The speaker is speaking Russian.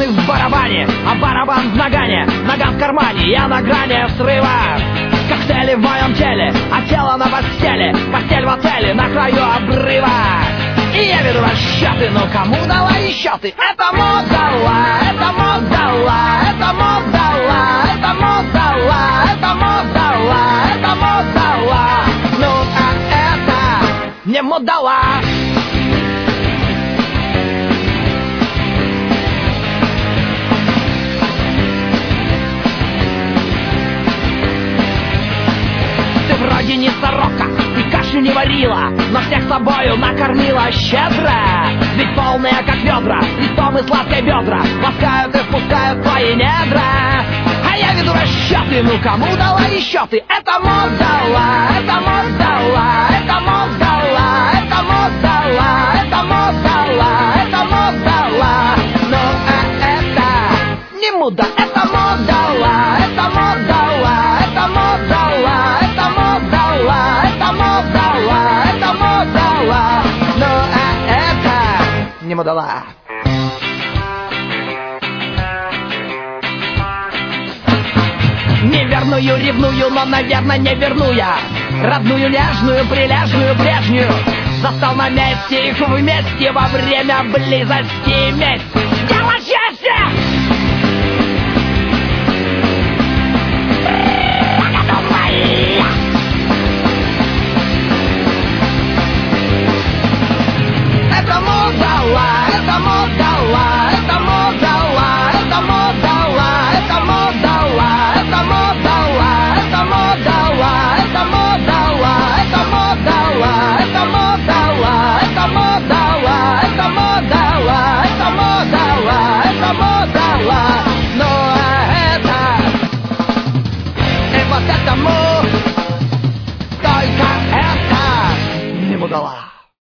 Барабаны в барабане, а барабан в нагане. Нога в кармане, я на грани срыва. Коктейли в моем теле, а тело на постели. Постель в отеле, на краю обрыва. И я веду расчеты, но кому дала еще ты? Это модала, это модала, это модала, это модала, это модала, это модала. Ну а это не модала. Вроде не сорока, и каши не варила, но всех собою накормила щедро. Ведь полные, как ведра, листом и сладкой бедра ласкают и впускают твои недра. А я веду расчеты, ну кому дала еще ты? Это модала, это модала, это модала, это модала, это модала, это модала. Ну это не муда, это модала, это модала, это модала, это модала, это модала, это модала. Ну это не модала. Неверную, ревную, но, наверное, не верну я. Родную, нежную, прилежную, прежнюю застал на месте их вместе во время близости. Месть, дело чести!